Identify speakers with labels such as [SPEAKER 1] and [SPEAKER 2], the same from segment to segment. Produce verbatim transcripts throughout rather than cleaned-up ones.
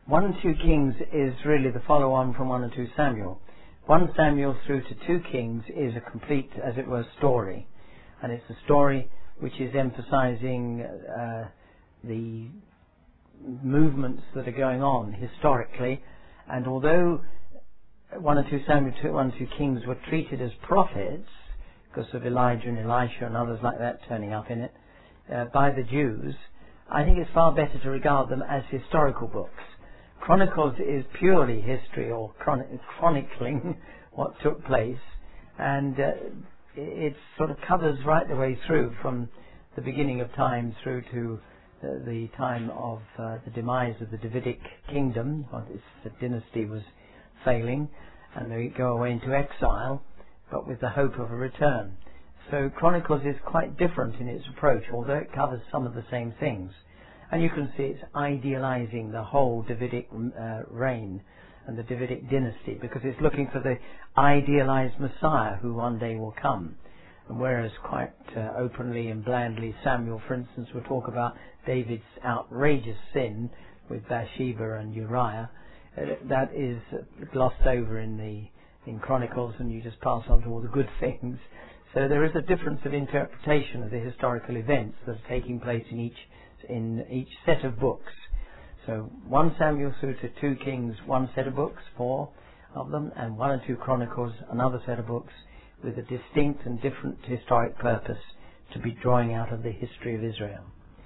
[SPEAKER 1] one and two Kings is really the follow-on from one and two Samuel. one Samuel through to two Kings is a complete, as it were, story. And it's a story which is emphasizing uh, the movements that are going on historically. And although one and two Samuel, one and two Kings were treated as prophets, because of Elijah and Elisha and others like that turning up in it, uh, by the Jews, I think it's far better to regard them as historical books. Chronicles is purely history, or chron- chronicling what took place, and uh, it sort of covers right the way through from the beginning of time through to uh, the time of uh, the demise of the Davidic kingdom. Well, the dynasty was failing, and they go away into exile, but with the hope of a return. So Chronicles is quite different in its approach, although it covers some of the same things. And you can see it's idealizing the whole Davidic uh, reign and the Davidic dynasty, because it's looking for the idealized Messiah who one day will come. And whereas quite uh, openly and blandly Samuel, for instance, will talk about David's outrageous sin with Bathsheba and Uriah, uh, that is glossed over in the in Chronicles, and you just pass on to all the good things. So there is a difference of interpretation of the historical events that are taking place in each in each set of books. So one Samuel through to two Kings, one set of books, four of them, and one and two Chronicles, another set of books with a distinct and different historic purpose to be drawing out of the history of Israel.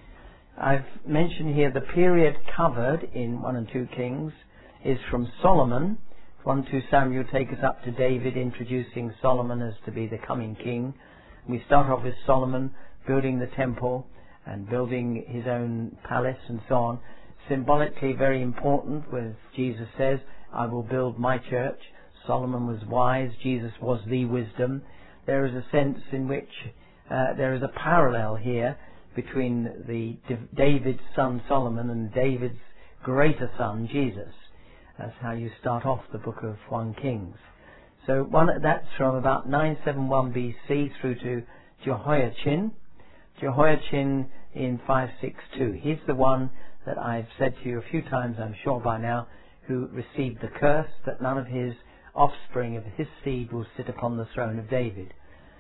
[SPEAKER 1] I've mentioned here the period covered in one and two Kings is from Solomon. one and two Samuel take us up to David, introducing Solomon as to be the coming king. We start off with Solomon building the temple and building his own palace and so on. Symbolically very important, where Jesus says, I will build my church. Solomon was wise, Jesus was the wisdom. There is a sense in which uh, there is a parallel here between the David's son Solomon and David's greater son Jesus. That's how you start off the book of First Kings. So one, that's from about nine seventy-one B C through to Jehoiachin. Jehoiachin in five sixty-two. He's the one that I've said to you a few times, I'm sure by now, who received the curse that none of his offspring of his seed will sit upon the throne of David.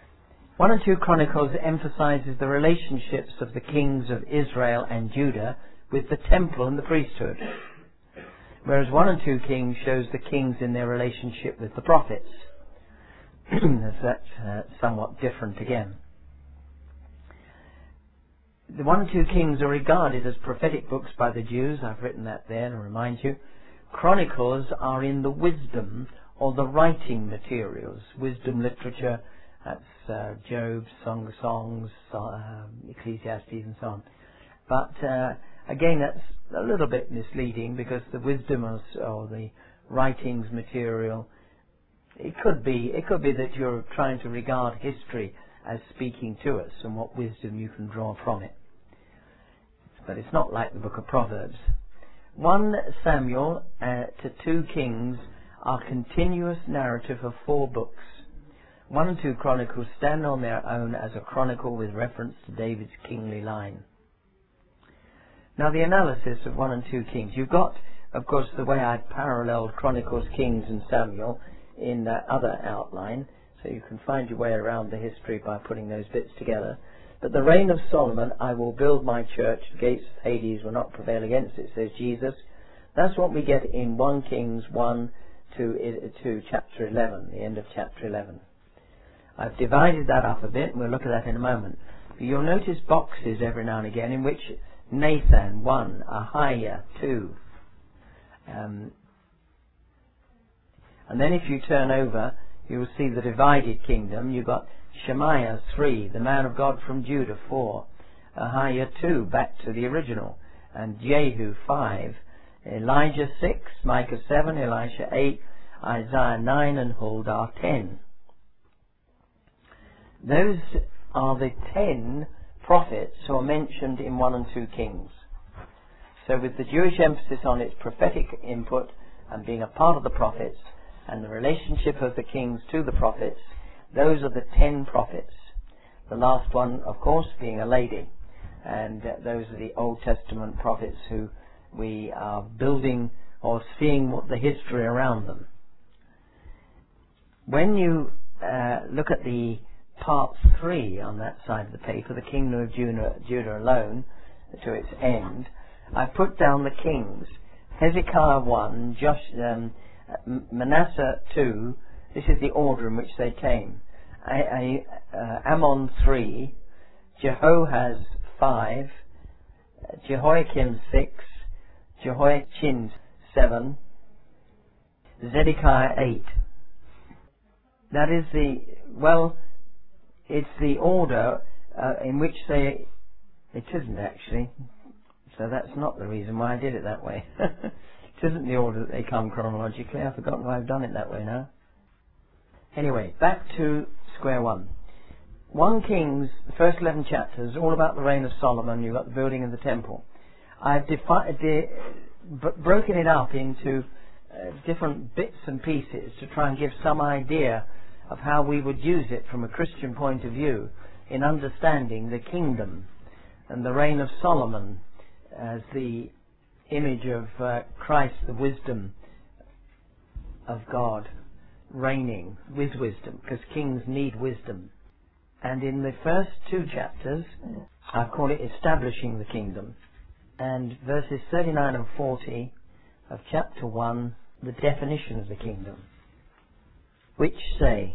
[SPEAKER 1] One and two Chronicles emphasizes the relationships of the kings of Israel and Judah with the temple and the priesthood, whereas one and two Kings shows the kings in their relationship with the prophets. That's uh, somewhat different again. The one and two Kings are regarded as prophetic books by the Jews. I've written that there to remind you. Chronicles are in the wisdom or the writing materials, wisdom literature. That's uh, Job, Song of Songs, uh, Ecclesiastes, and so on. But uh, again, that's a little bit misleading, because the wisdom or, or the writings material, it could be it could be that you're trying to regard history as speaking to us and what wisdom you can draw from it. But it's not like the book of Proverbs. one Samuel uh, to two Kings are continuous narrative of four books. one and two Chronicles stand on their own as a chronicle with reference to David's kingly line. Now the analysis of one and two Kings. You've got, of course, the way I paralleled Chronicles, Kings and Samuel in that other outline, so you can find your way around the history by putting those bits together. But the reign of Solomon, I will build my church, the gates of Hades will not prevail against it, says Jesus. That's what we get in First Kings one to, to chapter eleven, the end of chapter eleven. I've divided that up a bit, and we'll look at that in a moment. But you'll notice boxes every now and again in which Nathan, one, Ahiah, two. Um, and then if you turn over, you'll see the divided kingdom. You've got Shemaiah, three, the man of God from Judah, four. Ahiah, two, back to the original. And Jehu, five. Elijah, six. Micah, seven. Elisha, eight. Isaiah, nine. And Huldar, ten. Those are the ten prophets who are mentioned in one and two Kings. So with the Jewish emphasis on its prophetic input and being a part of the prophets and the relationship of the kings to the prophets, those are the ten prophets. The last one, of course, being a lady. And uh, those are the Old Testament prophets who we are building or seeing what the history around them. When you uh, look at the part three on that side of the paper, the kingdom of Judah, Judah alone, to its end, I put down the kings. Hezekiah one, Josh, um, Manasseh two, this is the order in which they came. I, I, uh, Ammon three, Jehoahaz five, Jehoiakim six, Jehoiachin seven, Zedekiah eight. That is the, well, it's the order uh, in which they, it isn't actually, so that's not the reason why I did it that way. It isn't the order that they come chronologically. I've forgotten why I've done it that way now. Anyway, back to square one. First Kings, the first eleven chapters, all about the reign of Solomon. You've got the building of the temple. I've defi- de- b- broken it up into uh, different bits and pieces to try and give some idea of how we would use it from a Christian point of view in understanding the kingdom and the reign of Solomon as the image of uh, Christ, the wisdom of God, reigning with wisdom, because kings need wisdom. And in the first two chapters, I call it establishing the kingdom. And verses thirty-nine and forty of chapter one, the definition of the kingdom, which say,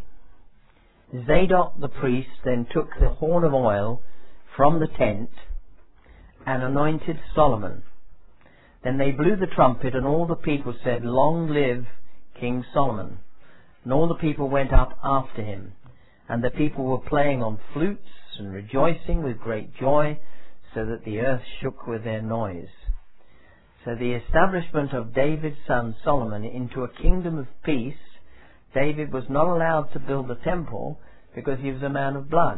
[SPEAKER 1] Zadok the priest then took the horn of oil from the tent and anointed Solomon. Then they blew the trumpet, and all the people said, Long live King Solomon. And all the people went up after him. And the people were playing on flutes and rejoicing with great joy, so that the earth shook with their noise. So the establishment of David's son Solomon into a kingdom of peace. David was not allowed to build the temple because he was a man of blood.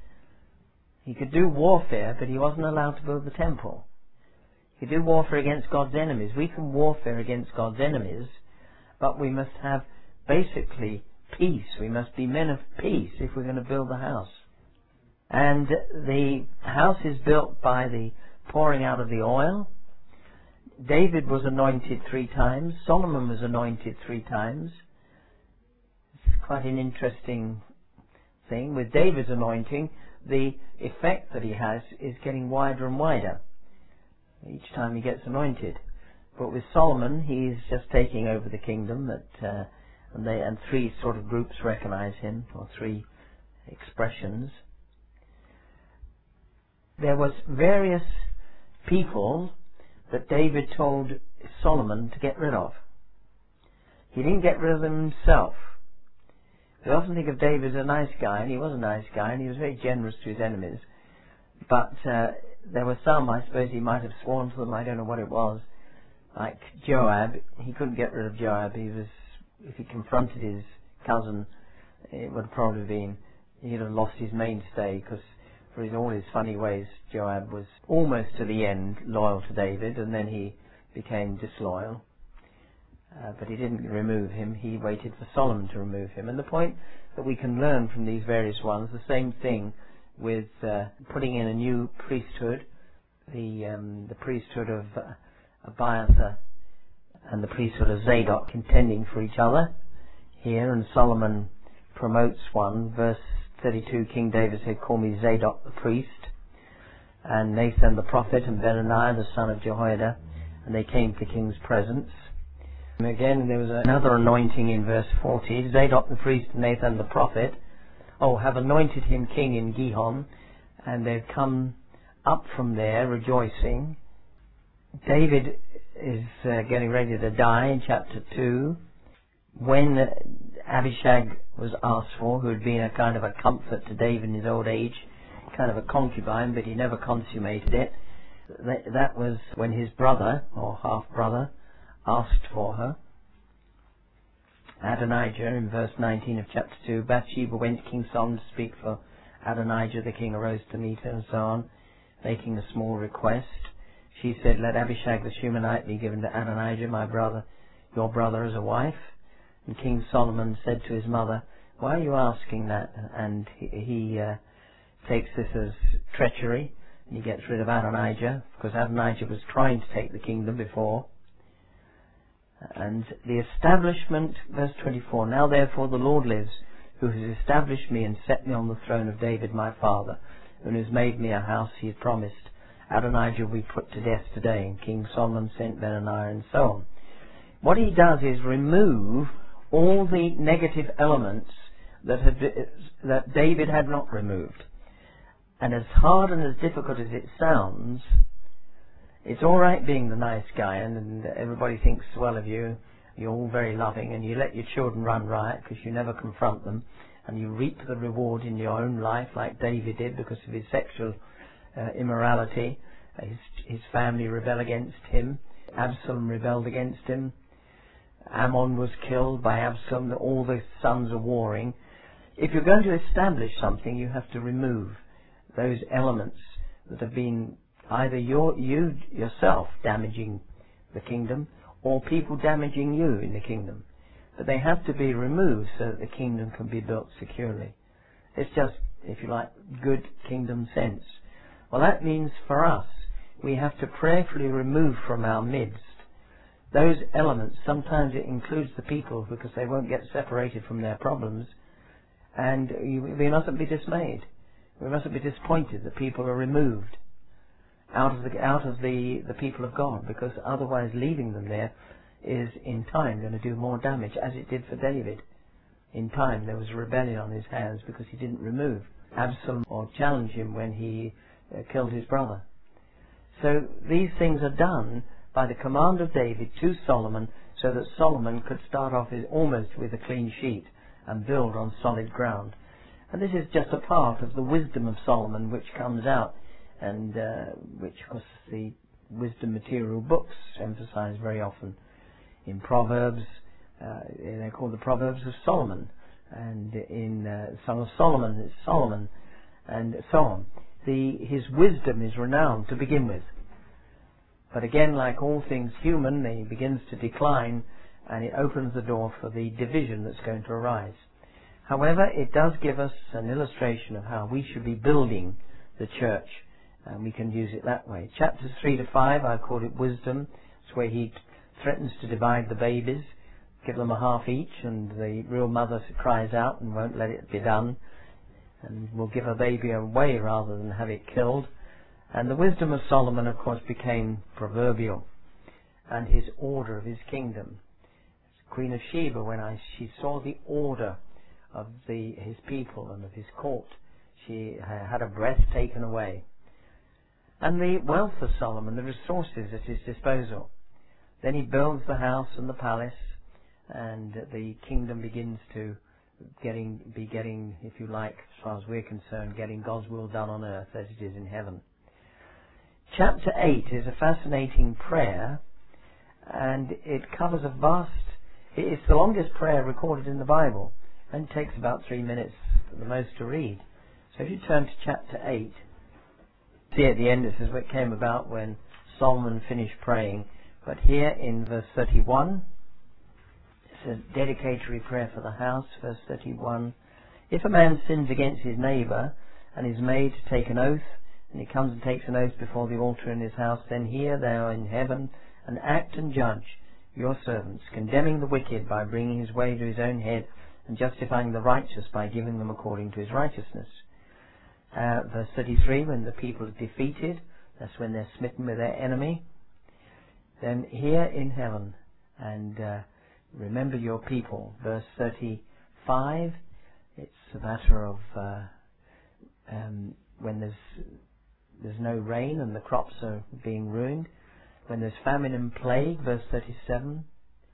[SPEAKER 1] He could do warfare, but he wasn't allowed to build the temple. He could do warfare against God's enemies. We can warfare against God's enemies, but we must have basically peace. We must be men of peace if we're going to build the house. And the house is built by the pouring out of the oil. David was anointed three times. Solomon was anointed three times. It's quite an interesting thing. With David's anointing, the effect that he has is getting wider and wider each time he gets anointed. But with Solomon, he's just taking over the kingdom, that uh, and, they, and three sort of groups recognize him, or three expressions. There was various people that David told Solomon to get rid of. He didn't get rid of them himself. We often think of David as a nice guy, and he was a nice guy, and he was very generous to his enemies. But uh, there were some, I suppose he might have sworn to them, I don't know what it was. Like Joab, he couldn't get rid of Joab. He was, if he confronted his cousin, it would have probably been, he'd have lost his mainstay, because for his, all his funny ways, Joab was almost to the end loyal to David, and then he became disloyal. Uh, but he didn't remove him. He waited for Solomon to remove him. And the point that we can learn from these various ones, the same thing with uh, putting in a new priesthood, the um, the priesthood of uh, Abiathar and the priesthood of Zadok contending for each other here, and Solomon promotes one. Verse thirty-two, King David said, Call me Zadok the priest, and Nathan the prophet, and Benaniah the son of Jehoiada, and they came to the king's presence. And again, there was another anointing in verse forty. Zadok the priest and Nathan the prophet, oh, have anointed him king in Gihon, and they've come up from there rejoicing. David is uh, getting ready to die in chapter two. When Abishag was asked for, who had been a kind of a comfort to David in his old age, kind of a concubine, but he never consummated it. That, that was when his brother, or half-brother, asked for her. Adonijah, in verse nineteen of chapter two, Bathsheba went to King Solomon to speak for Adonijah. The king arose to meet her, and so on, making a small request. She said, Let Abishag the Shunammite be given to Adonijah, my brother, your brother, as a wife. And King Solomon said to his mother, Why are you asking that? And he, he uh, takes this as treachery, and he gets rid of Adonijah, because Adonijah was trying to take the kingdom before. And the establishment, verse twenty-four, now therefore the Lord lives, who has established me and set me on the throne of David my father, and has made me a house he had promised. Adonijah will be put to death today, and King Solomon sent Benaiah, and so on. What he does is remove all the negative elements that had, that David had not removed. And as hard and as difficult as it sounds, it's all right being the nice guy, and, and everybody thinks well of you. You're all very loving, and you let your children run riot because you never confront them, and you reap the reward in your own life like David did because of his sexual uh, immorality. His, his family rebelled against him. Absalom rebelled against him. Ammon was killed by Absalom. All the sons are warring. If you're going to establish something, you have to remove those elements that have been either your, you yourself damaging the kingdom, or people damaging you in the kingdom. But they have to be removed so that the kingdom can be built securely. It's just, if you like, good kingdom sense. Well, that means for us, we have to prayerfully remove from our midst those elements. Sometimes it includes the people because they won't get separated from their problems. And we mustn't be dismayed. We mustn't be disappointed that people are removed out of the out of the, the people of God, because otherwise leaving them there is in time going to do more damage, as it did for David. In time there was a rebellion on his hands because he didn't remove Absalom or challenge him when he uh, killed his brother. So these things are done by the command of David to Solomon, so that Solomon could start off his, almost with a clean sheet and build on solid ground. And this is just a part of the wisdom of Solomon which comes out, and uh, which, of course, the wisdom material books emphasize very often. In Proverbs, uh, they're called the Proverbs of Solomon, and in uh, Song of Solomon, it's Solomon, and so on. The, his wisdom is renowned to begin with. But again, like all things human, it begins to decline, and it opens the door for the division that's going to arise. However, it does give us an illustration of how we should be building the church, and we can use it that way. Chapters three to five, I called it wisdom. It's where he threatens to divide the babies, give them a half each, and the real mother cries out and won't let it be done, and will give a baby away rather than have it killed. And the wisdom of Solomon, of course, became proverbial, and his order of his kingdom. Queen of Sheba, when I, she saw the order of the, his people and of his court, she had a breath taken away. And the wealth of Solomon, the resources at his disposal. Then he builds the house and the palace, and the kingdom begins to getting, be getting, if you like, as far as we're concerned, getting God's will done on earth as it is in heaven. Chapter eight is a fascinating prayer, and it covers a vast, it's the longest prayer recorded in the Bible, and it takes about three minutes at the most to read. So if you turn to chapter eight, see at the end it says what came about when Solomon finished praying. But here in verse thirty-one, it says dedicatory prayer for the house, verse thirty-one. If a man sins against his neighbour and is made to take an oath, and he comes and takes an oath before the altar in his house, then hear thou in heaven and act and judge your servants, condemning the wicked by bringing his way to his own head, and justifying the righteous by giving them according to his righteousness. Uh, verse thirty-three, when the people are defeated, that's when they're smitten with their enemy. Then here in heaven, and uh, remember your people. Verse thirty-five, it's a matter of uh, um, when there's there's no rain and the crops are being ruined. When there's famine and plague, verse thirty-seven,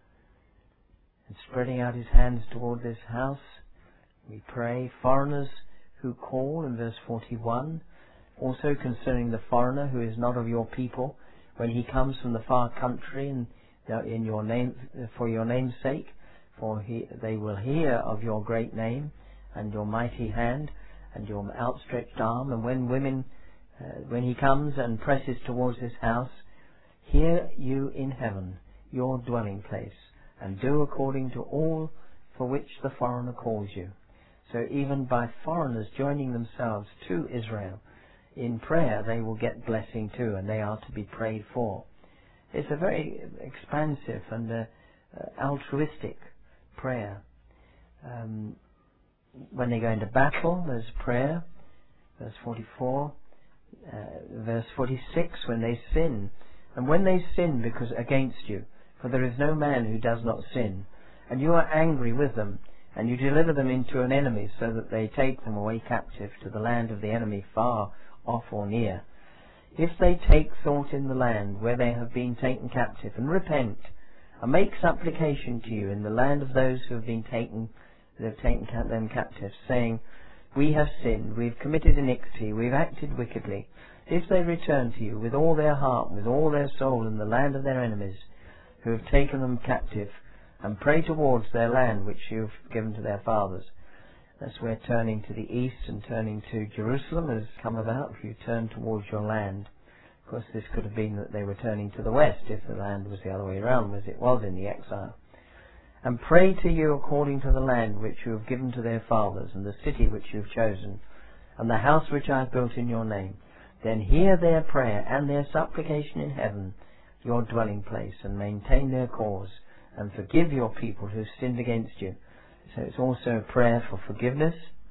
[SPEAKER 1] and spreading out his hands toward this house, we pray. Foreigners who call, in verse forty-one, also concerning the foreigner who is not of your people, when he comes from the far country, and in your name, for your name's sake, for he, they will hear of your great name and your mighty hand and your outstretched arm. And when women, uh, when he comes and presses towards this house, hear you in heaven, your dwelling place, and do according to all for which the foreigner calls you. So even by foreigners joining themselves to Israel in prayer, they will get blessing too, and they are to be prayed for. It's a very expansive and a, uh, altruistic prayer. Um, when they go into battle, there's prayer. Verse forty-four. Uh, verse forty-six, when they sin. And when they sin because against you, for there is no man who does not sin, and you are angry with them, and you deliver them into an enemy, so that they take them away captive to the land of the enemy, far off or near. If they take thought in the land where they have been taken captive, and repent, and make supplication to you in the land of those who have been taken, that have taken them captive, saying, we have sinned, we have committed iniquity, we have acted wickedly. If they return to you with all their heart, with all their soul, in the land of their enemies, who have taken them captive, and pray towards their land which you have given to their fathers. That's where turning to the east and turning to Jerusalem has come about. If you turn towards your land. Of course, this could have been that they were turning to the west if the land was the other way around, as it was in the exile. And pray to you according to the land which you have given to their fathers, and the city which you have chosen, and the house which I have built in your name. Then hear their prayer and their supplication in heaven, your dwelling place, and maintain their cause, and forgive your people who have sinned against you. So it's also a prayer for forgiveness,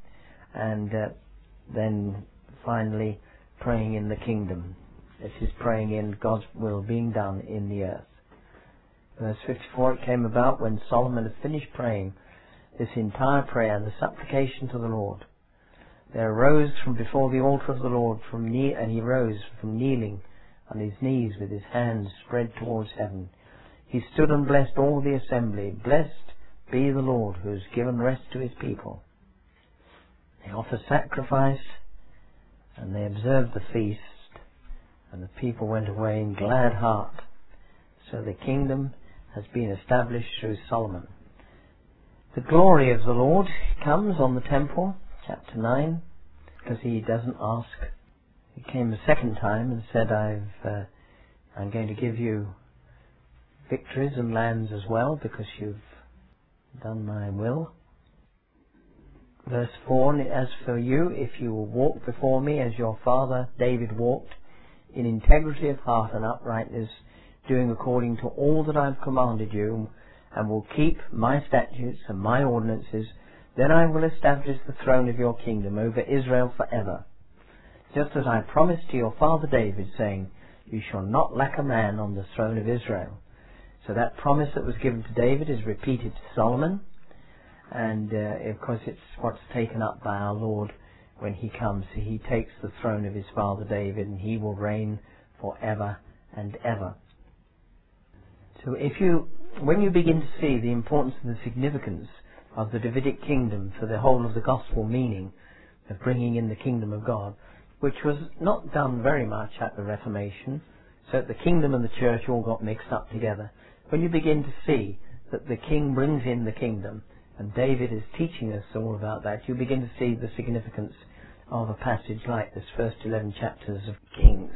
[SPEAKER 1] and uh, then finally praying in the kingdom. This is praying in God's will being done in the earth. Verse fifty-four, it came about when Solomon had finished praying this entire prayer, the supplication to the Lord. There arose from before the altar of the Lord, from ne- and he rose from kneeling on his knees with his hands spread towards heaven. He stood and blessed all the assembly. Blessed be the Lord who has given rest to his people. They offered sacrifice, and they observed the feast, and the people went away in glad heart. So the kingdom has been established through Solomon. The glory of the Lord comes on the temple, chapter nine, because he doesn't ask. He came a second time and said, I've, uh, I'm going to give you victories and lands as well, because you've done my will. Verse four, as for you, if you will walk before me as your father David walked, in integrity of heart and uprightness, doing according to all that I have commanded you, and will keep my statutes and my ordinances, then I will establish the throne of your kingdom over Israel forever. Just as I promised to your father David, saying, you shall not lack a man on the throne of Israel. So that promise that was given to David is repeated to Solomon, and uh, of course it's what's taken up by our Lord when he comes. He takes the throne of his father David, and he will reign forever and ever. So if you, when you begin to see the importance and the significance of the Davidic kingdom for the whole of the gospel meaning of bringing in the kingdom of God, which was not done very much at the Reformation, so that the kingdom and the church all got mixed up together. When you begin to see that the king brings in the kingdom, and David is teaching us all about that, you begin to see the significance of a passage like this, first eleven chapters of Kings.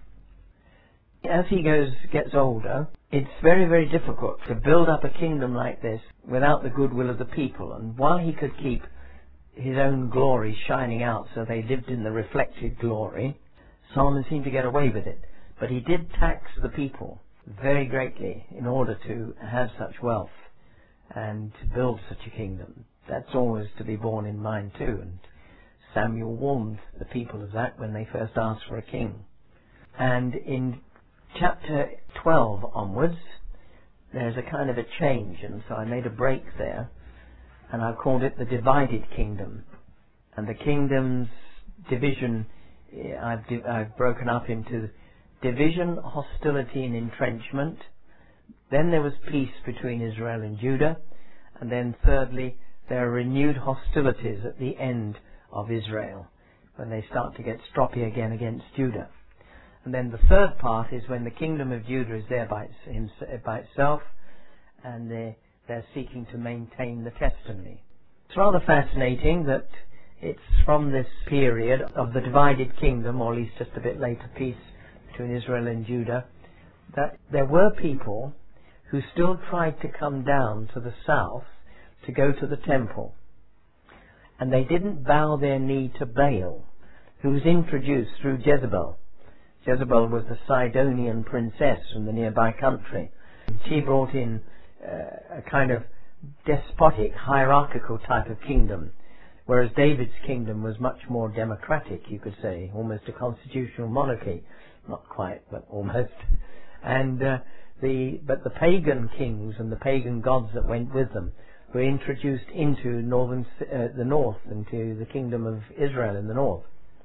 [SPEAKER 1] As he goes, gets older, it's very, very difficult to build up a kingdom like this without the goodwill of the people. And while he could keep his own glory shining out so they lived in the reflected glory, Solomon seemed to get away with it. But he did tax the people very greatly in order to have such wealth and to build such a kingdom. That's always to be borne in mind too. And Samuel warned the people of that when they first asked for a king. And in chapter twelve onwards, there's a kind of a change, and so I made a break there, and I've called it the divided kingdom. And the kingdom's division, I've, di- I've broken up into division, hostility and entrenchment. Then there was peace between Israel and Judah, and then thirdly, there are renewed hostilities at the end of Israel, when they start to get stroppy again against Judah. And then the third part is when the kingdom of Judah is there by, its, by itself, and they're, they're seeking to maintain the testimony. It's rather fascinating that it's from this period of the divided kingdom, or at least just a bit later, peace between Israel and Judah, that there were people who still tried to come down to the south to go to the temple. And they didn't bow their knee to Baal, who was introduced through Jezebel. Jezebel was the Sidonian princess from the nearby country. She brought in uh, a kind of despotic, hierarchical type of kingdom, whereas David's kingdom was much more democratic, you could say, almost a constitutional monarchy. Not quite, but almost. And uh, the but the pagan kings and the pagan gods that went with them were introduced into northern uh, the north, into the kingdom of Israel in the north.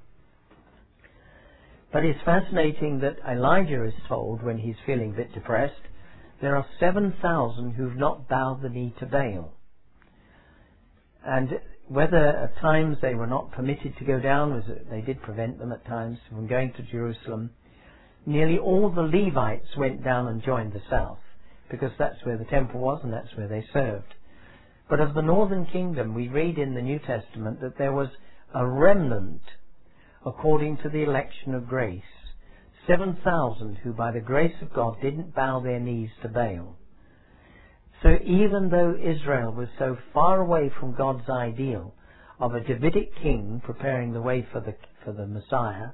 [SPEAKER 1] But it's fascinating that Elijah is told, when he's feeling a bit depressed, there are seven thousand who've not bowed the knee to Baal. And whether at times they were not permitted to go down, was that they did prevent them at times from going to Jerusalem, nearly all the Levites went down and joined the south, because that's where the temple was and that's where they served. But of the northern kingdom, we read in the New Testament that there was a remnant according to the election of grace, seven thousand who by the grace of God didn't bow their knees to Baal. So even though Israel was so far away from God's ideal of a Davidic king preparing the way for the, for the Messiah,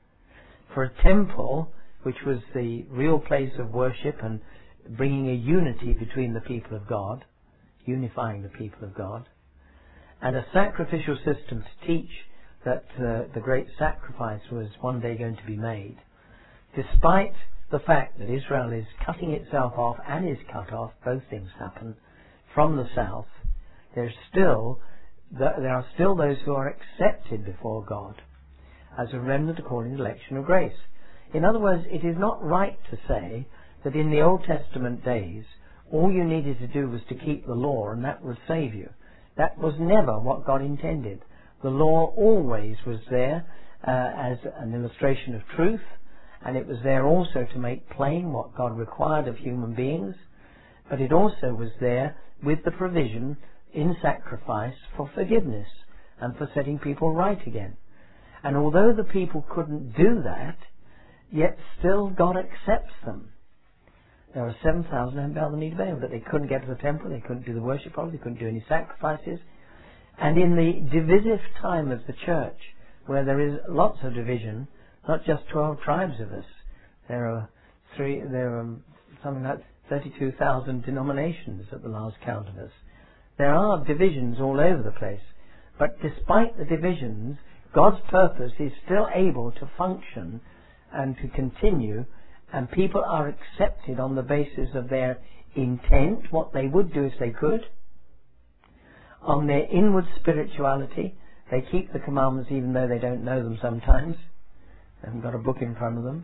[SPEAKER 1] for a temple which was the real place of worship and bringing a unity between the people of God, unifying the people of God, and a sacrificial system to teach that uh, the great sacrifice was one day going to be made, despite the fact that Israel is cutting itself off and is cut off, both things happen, from the south, there's still, there are still those who are accepted before God as a remnant according to the election of grace. In other words, it is not right to say that in the Old Testament days all you needed to do was to keep the law and that would save you. That was never what God intended. The law always was there uh, as an illustration of truth, and it was there also to make plain what God required of human beings, but it also was there with the provision in sacrifice for forgiveness and for setting people right again. And although the people couldn't do that, yet still God accepts them. There are seven thousand who bowed the knee to Baal, but they couldn't get to the temple, they couldn't do the worship properly, they couldn't do any sacrifices. And in the divisive time of the church, where there is lots of division, not just twelve tribes of us, there are three, there are something like thirty-two thousand denominations at the last count of us. There are divisions all over the place, but despite the divisions, God's purpose is still able to function and to continue, and people are accepted on the basis of their intent, what they would do if they could, on their inward spirituality. They keep the commandments even though they don't know them sometimes. They haven't got a book in front of them.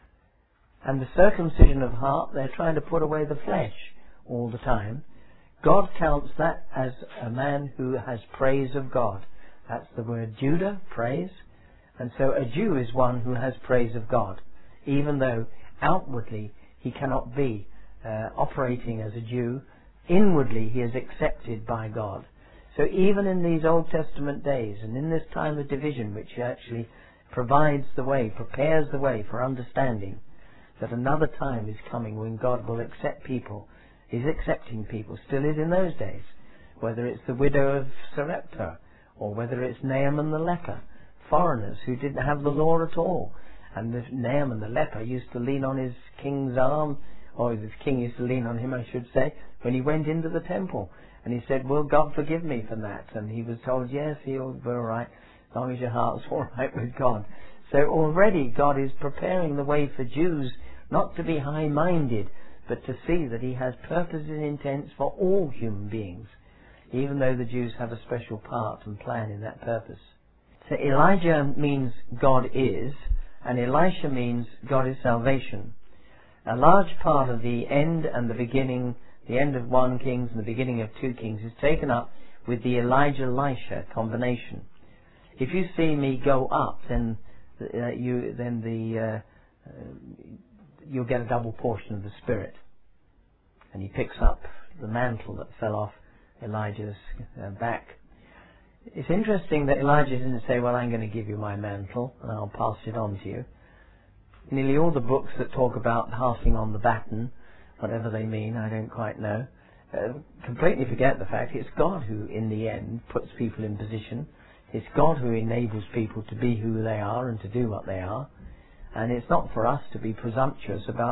[SPEAKER 1] And the circumcision of heart, they're trying to put away the flesh all the time. God counts that as a man who has praise of God. That's the word Judah, praise. And so a Jew is one who has praise of God, even though outwardly he cannot be uh, operating as a Jew. Inwardly he is accepted by God. So even in these Old Testament days and in this time of division, which actually provides the way, prepares the way for understanding that another time is coming when God will accept people, is accepting people, still is in those days, whether it's the widow of Sarepta or whether it's Naaman the leper, foreigners who didn't have the law at all. And this Naaman the leper used to lean on his king's arm, or the king used to lean on him, I should say, when he went into the temple. And he said, will God forgive me for that? And he was told, yes, he'll be all right, as long as your heart's all right with God. So already God is preparing the way for Jews not to be high-minded, but to see that he has purposes and intents for all human beings, even though the Jews have a special part and plan in that purpose. So Elijah means God is, and Elisha means God is salvation. A large part of the end and the beginning, the end of one Kings and the beginning of two Kings, is taken up with the Elijah-Elisha combination. If you see me go up, then uh, you then the uh, uh, you'll get a double portion of the Spirit. And he picks up the mantle that fell off Elijah's uh, back. It's interesting that Elijah didn't say, well, I'm going to give you my mantle and I'll pass it on to you. Nearly all the books that talk about passing on the baton, whatever they mean, I don't quite know, uh, completely forget the fact it's God who, in the end, puts people in position. It's God who enables people to be who they are and to do what they are. And it's not for us to be presumptuous about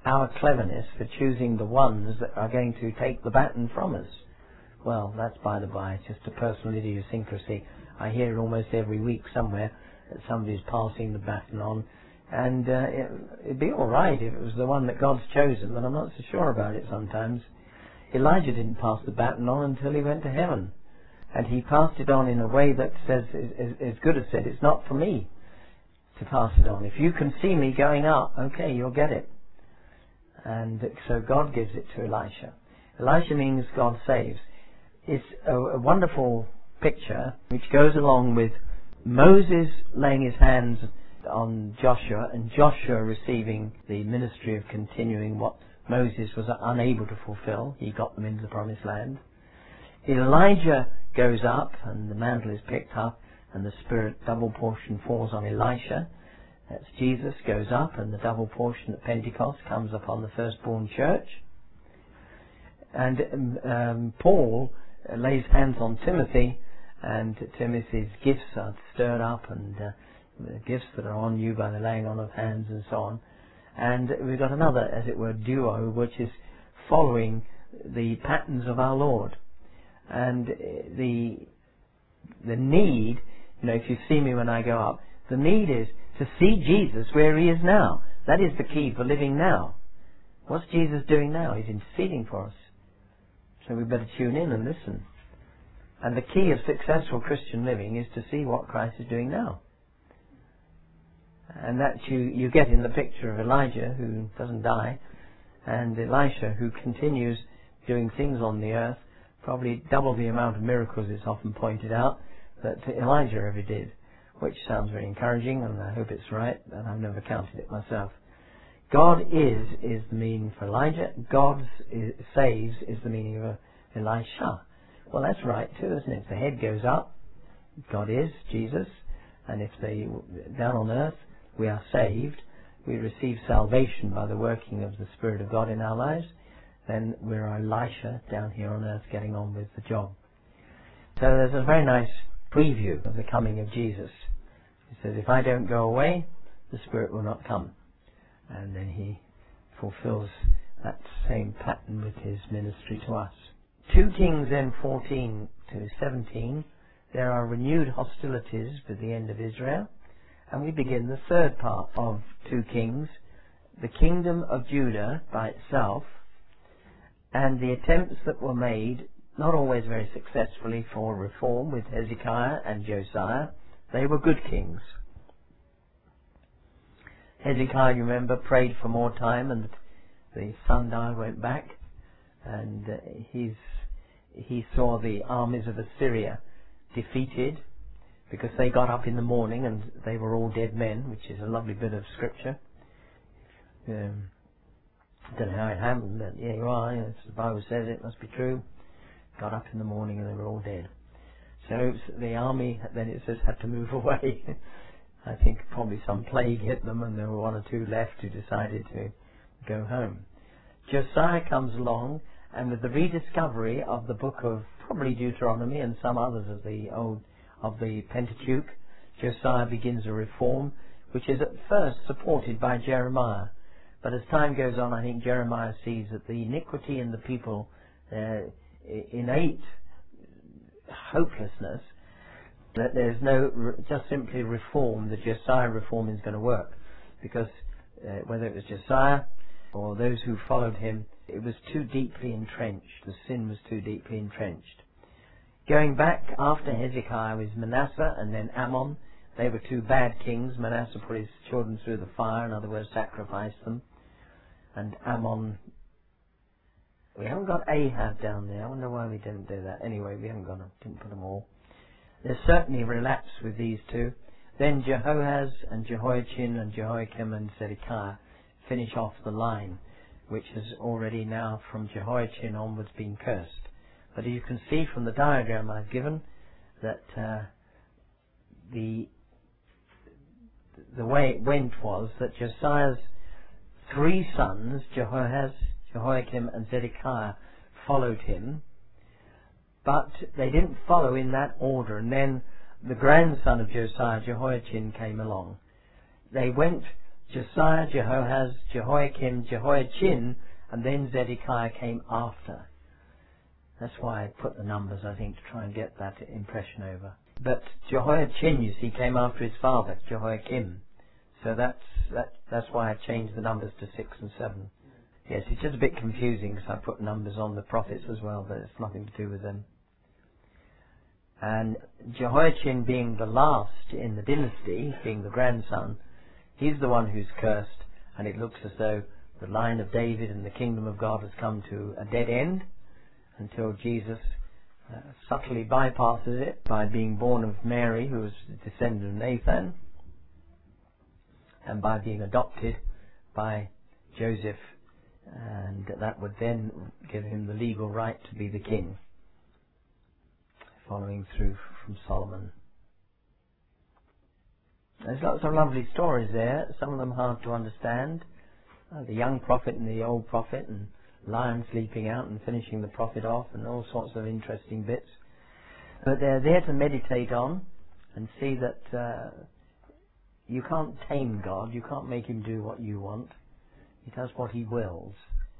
[SPEAKER 1] our cleverness for choosing the ones that are going to take the baton from us. Well, that's by the by, it's just a personal idiosyncrasy. I hear it almost every week somewhere that somebody's passing the baton on, and uh, it, it'd be all right if it was the one that God's chosen, but I'm not so sure about it sometimes. Elijah didn't pass the baton on until he went to heaven, and he passed it on in a way that says, as good as said, it's not for me to pass it on. If you can see me going up, okay, you'll get it. And so God gives it to Elisha. Elisha means God saves. It's a, a wonderful picture which goes along with Moses laying his hands on Joshua and Joshua receiving the ministry of continuing what Moses was unable to fulfill. He got them into the promised land. Elijah goes up and the mantle is picked up and the Spirit double portion falls on Elisha. That's Jesus goes up and the double portion at Pentecost comes upon the firstborn church. And um, Paul lays hands on Timothy, and Timothy's gifts are stirred up, and uh, the gifts that are on you by the laying on of hands and so on. And we've got another, as it were, duo, which is following the patterns of our Lord. And the the need, you know, if you see me when I go up, the need is to see Jesus where he is now. That is the key for living now. What's Jesus doing now? He's interceding for us. So we better tune in and listen. And the key of successful Christian living is to see what Christ is doing now. And that you, you get in the picture of Elijah, who doesn't die, and Elisha, who continues doing things on the earth, probably double the amount of miracles, it's often pointed out, that Elijah ever did, which sounds very encouraging, and I hope it's right, and I've never counted it myself. God is, is the meaning for Elijah. God is, saves is the meaning of Elisha. Well, that's right too, isn't it? If the head goes up, God is, Jesus, and if they, down on earth, we are saved, we receive salvation by the working of the Spirit of God in our lives, then we're Elisha down here on earth getting on with the job. So there's a very nice preview of the coming of Jesus. He says, if I don't go away, the Spirit will not come. And then he fulfills that same pattern with his ministry to us. Two Kings then fourteen to seventeen, there are renewed hostilities with the end of Israel. And we begin the third part of Two Kings, the kingdom of Judah by itself, and the attempts that were made, not always very successfully, for reform with Hezekiah and Josiah. They were good kings. Hezekiah, you remember, prayed for more time, and the sundial went back, and uh, he's, he saw the armies of Assyria defeated, because they got up in the morning and they were all dead men, which is a lovely bit of scripture. Um, I don't know how it happened, but yeah, you are. Yes, the Bible says it must be true. Got up in the morning and they were all dead. So the army, then it says, had to move away. I think probably some plague hit them and there were one or two left who decided to go home. Josiah comes along, and with the rediscovery of the book of probably Deuteronomy and some others of the old of the Pentateuch, Josiah begins a reform which is at first supported by Jeremiah. But as time goes on, I think Jeremiah sees that the iniquity in the people, uh, innate hopelessness, that there's no re- just simply reform, the Josiah reform is going to work, because uh, whether it was Josiah or those who followed him, it was too deeply entrenched. The sin was too deeply entrenched. Going back after Hezekiah was Manasseh and then Ammon. They were two bad kings. Manasseh put his children through the fire, in other words, sacrificed them. And Ammon, we haven't got Ahab down there. I wonder why we didn't do that. Anyway, we haven't got them, didn't put them all. There's certainly relapse with these two. Then Jehoahaz and Jehoiachin and Jehoiakim and Zedekiah finish off the line, which has already now from Jehoiachin onwards been cursed. But you can see from the diagram I've given that uh, the the way it went was that Josiah's three sons, Jehoahaz, Jehoiakim and Zedekiah, followed him, but they didn't follow in that order. And then the grandson of Josiah, Jehoiachin, came along. They went Josiah, Jehoahaz, Jehoiakim, Jehoiachin, and then Zedekiah came after. That's why I put the numbers, I think, to try and get that impression over. But Jehoiachin, you see, came after his father, Jehoiakim. So that's that, that's why I changed the numbers to six and seven. Yes, it's just a bit confusing because I put numbers on the prophets as well, but it's nothing to do with them. And Jehoiachin, being the last in the dynasty, being the grandson, he's the one who's cursed, and it looks as though the line of David and the kingdom of God has come to a dead end until Jesus uh, subtly bypasses it by being born of Mary, who was the descendant of Nathan, and by being adopted by Joseph, and that would then give him the legal right to be the king, following through from Solomon. There's lots of lovely stories there, some of them hard to understand. Uh, the young prophet and the old prophet, and lion sleeping out and finishing the prophet off, and all sorts of interesting bits. But they're there to meditate on and see that uh, you can't tame God, you can't make him do what you want. He does what he wills.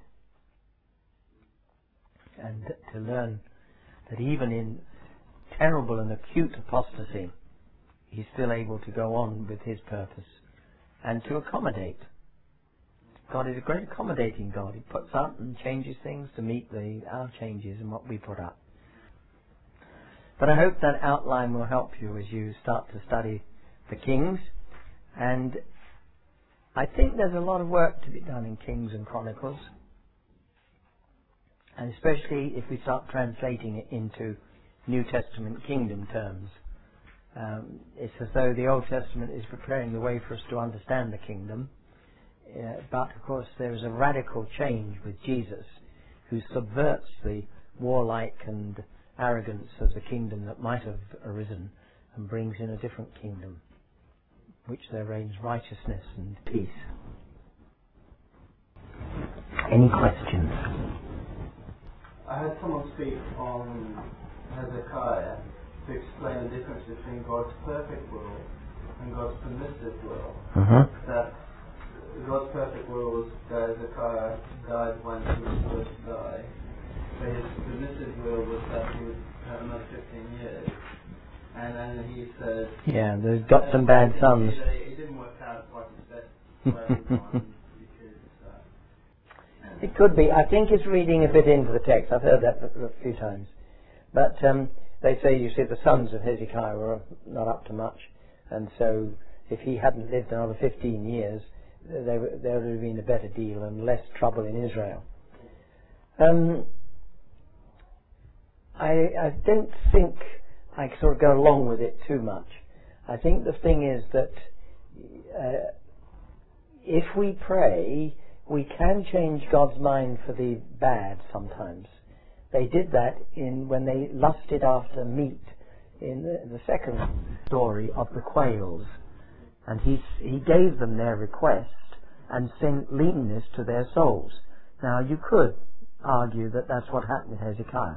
[SPEAKER 1] And to learn that even in terrible and acute apostasy, he's still able to go on with his purpose and to accommodate. God is a great accommodating God. He puts up and changes things to meet the our changes and what we put up. But I hope that outline will help you as you start to study the Kings. And I think there's a lot of work to be done in Kings and Chronicles, and especially if we start translating it into New Testament kingdom terms. Um, it's as though the Old Testament is preparing the way for us to understand the kingdom, uh, but of course there is a radical change with Jesus, who subverts the warlike and arrogance of the kingdom that might have arisen and brings in a different kingdom, which there reigns righteousness and peace. Any questions?
[SPEAKER 2] I heard someone speak on Hezekiah to explain the difference between God's perfect will and God's permissive will.
[SPEAKER 1] Uh-huh.
[SPEAKER 2] That God's perfect will was that Hezekiah died when he was supposed to die, but his permissive will was that he would have another fifteen years. And then he said,
[SPEAKER 1] yeah, there's got some bad sons.
[SPEAKER 2] It, it didn't work out like it's best for everyone. because, uh,
[SPEAKER 1] It could be. I think it's reading a bit into the text. I've heard that a, a few times. But um, they say, you see, the sons of Hezekiah were not up to much. And so if he hadn't lived another fifteen years, there, there would have been a better deal and less trouble in Israel. Um, I, I don't think I sort of go along with it too much. I think the thing is that uh, if we pray, we can change God's mind for the bad sometimes. They did that in when they lusted after meat in the, the second story of the quails. And he, he gave them their request and sent leanness to their souls. Now you could argue that that's what happened with Hezekiah.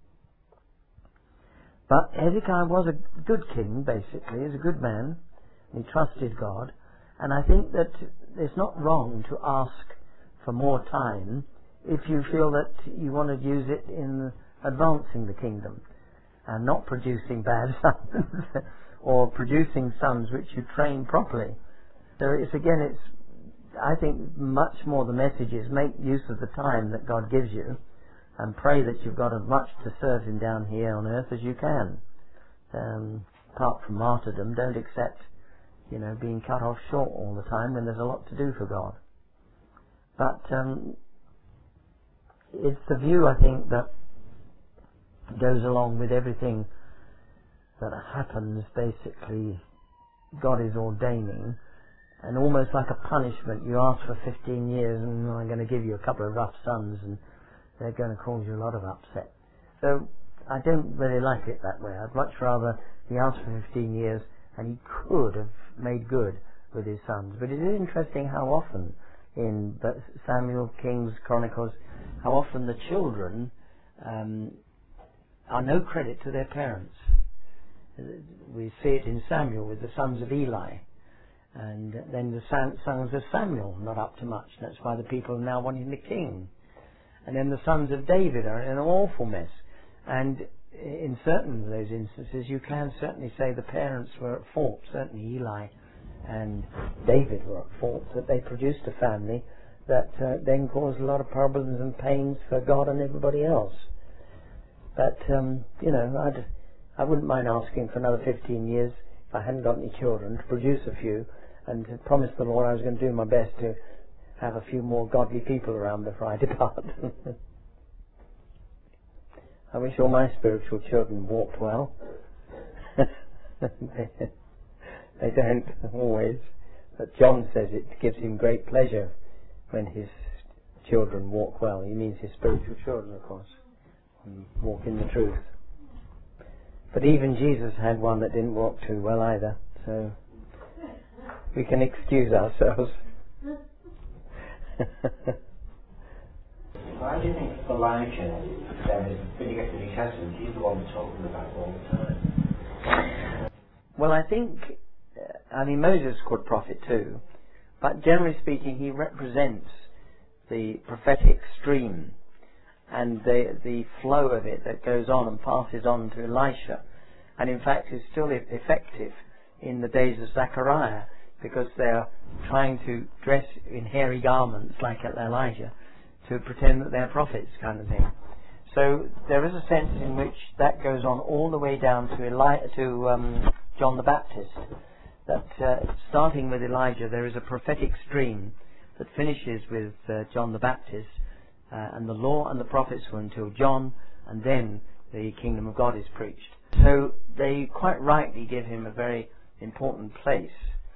[SPEAKER 1] But Hezekiah was a good king, basically. He was a good man. He trusted God. And I think that it's not wrong to ask for more time if you feel that you want to use it in advancing the kingdom and not producing bad sons or producing sons which you train properly. So it's again, it's I think much more the message is make use of the time that God gives you and pray that you've got as much to serve him down here on earth as you can. Um, apart from martyrdom, don't accept, you know, being cut off short all the time when there's a lot to do for God. But um, it's the view, I think, that goes along with everything that happens. Basically, God is ordaining, and almost like a punishment, you ask for fifteen years and I'm going to give you a couple of rough sons and they're going to cause you a lot of upset. So I don't really like it that way. I'd much rather he asked for fifteen years and he could have made good with his sons. But it is interesting how often in Samuel, Kings, Chronicles, how often the children um, are no credit to their parents. We see it in Samuel with the sons of Eli. And then the son- sons of Samuel, not up to much. That's why the people are now wanting the king. And then the sons of David are in an awful mess. And in certain of those instances, you can certainly say the parents were at fault. Certainly Eli and David were at fault, that they produced a family that uh, then caused a lot of problems and pains for God and everybody else. But, um, you know, I'd, I wouldn't mind asking for another fifteen years, if I hadn't got any children, to produce a few, and to promise the Lord I was going to do my best to have a few more godly people around before I depart. I wish all my spiritual children walked well. they, they don't always, but John says it gives him great pleasure when his children walk well. He means his spiritual children, of course, and walk in the truth. But even Jesus had one that didn't walk too well either, so we can excuse ourselves.
[SPEAKER 3] Why do you think Elijah, then, when you get to the New Testament, he's the one we're talking about all the time?
[SPEAKER 1] Well, I think, uh, I mean, Moses could prophet too, but generally speaking, he represents the prophetic stream and the the flow of it that goes on and passes on to Elisha, and in fact is still effective in the days of Zechariah, because they are trying to dress in hairy garments like Elijah to pretend that they're prophets, kind of thing. So there is a sense in which that goes on all the way down to Eli- to um, John the Baptist. That uh, starting with Elijah, there is a prophetic stream that finishes with uh, John the Baptist, uh, and the law and the prophets were until John, and then the kingdom of God is preached. So they quite rightly give him a very important place.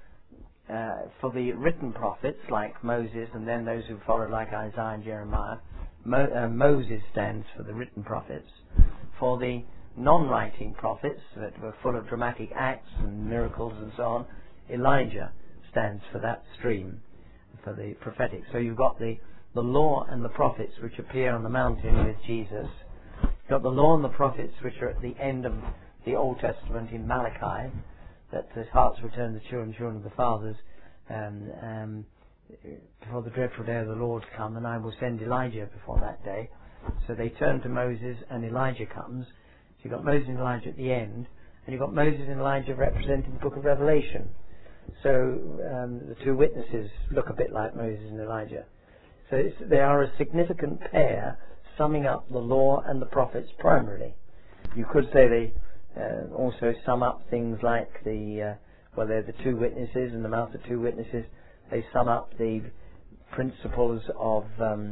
[SPEAKER 1] Uh, for the written prophets like Moses, and then those who followed like Isaiah and Jeremiah, Mo- uh, Moses stands for the written prophets. For the non-writing prophets that were full of dramatic acts and miracles and so on, Elijah stands for that stream, for the prophetic. So you've got the, the law and the prophets which appear on the mountain with Jesus. You've got the law and the prophets which are at the end of the Old Testament in Malachi, that the hearts return to the children, children of the fathers, um, um, before the dreadful day of the Lord come, and I will send Elijah before that day. So they turn to Moses, and Elijah comes. So you've got Moses and Elijah at the end, and you've got Moses and Elijah representing the book of Revelation. So um, the two witnesses look a bit like Moses and Elijah. So it's, they are a significant pair, summing up the law and the prophets primarily. You could say they Uh, also sum up things like the, uh, well, they're the two witnesses, and the mouth of two witnesses. They sum up the principles of um,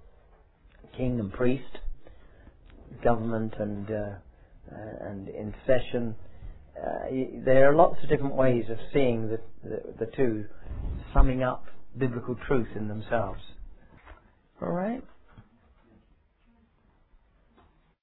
[SPEAKER 1] king and priest, government and uh, uh, and intercession. Uh, there are lots of different ways of seeing the, the, the two summing up biblical truth in themselves. All right.